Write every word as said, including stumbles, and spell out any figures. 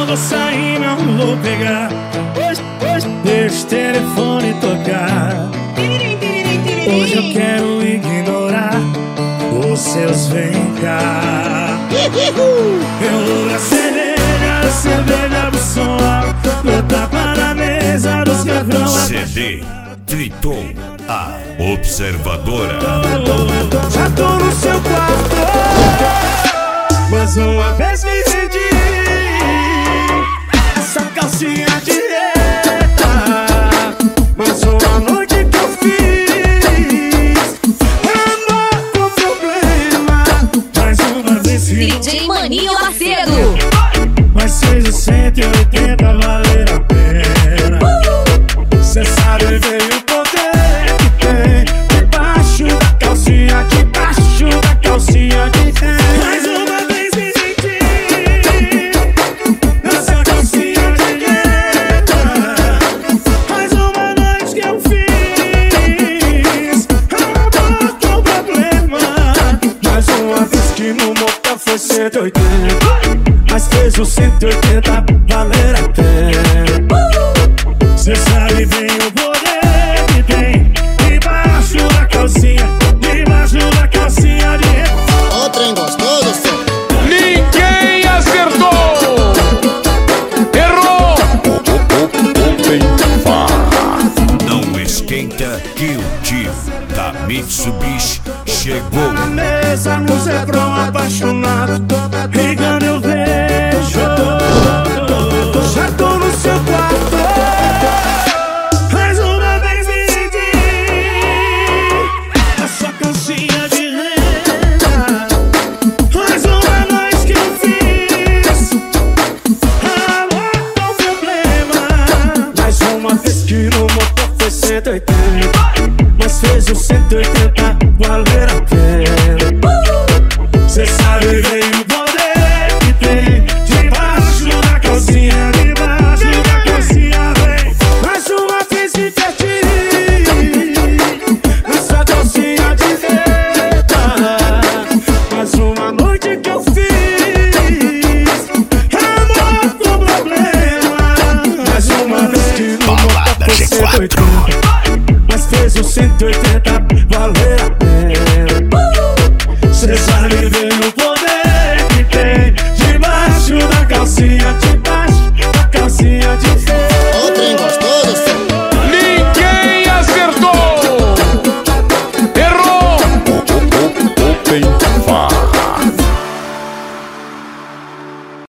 eu vou sair, não vou pegar. Deixa o telefone tocar. Hoje eu quero ignorar os seus vem cá. Eu vou na cerveja, cerveja do som alto, botar para a mesa dos cabrão. C D Triton, a observadora. Já tô no seu quarto, mais uma vez me rendi. Essa calcinha direta, mais uma noite que eu fiz. Ando com problema, mais uma vez D J Maninho Macedo. mas seja cento e oitenta valer a pena. Cê sabe bem o poder que tem debaixo da calcinha, debaixo da calcinha de tem. Mais uma vez me senti nessa calcinha de letra. Mais uma noite que eu fiz. Acabou com o problema. Mais uma vez que no motel foi cento e oitenta, mas fez o cento e oitenta valer a pena.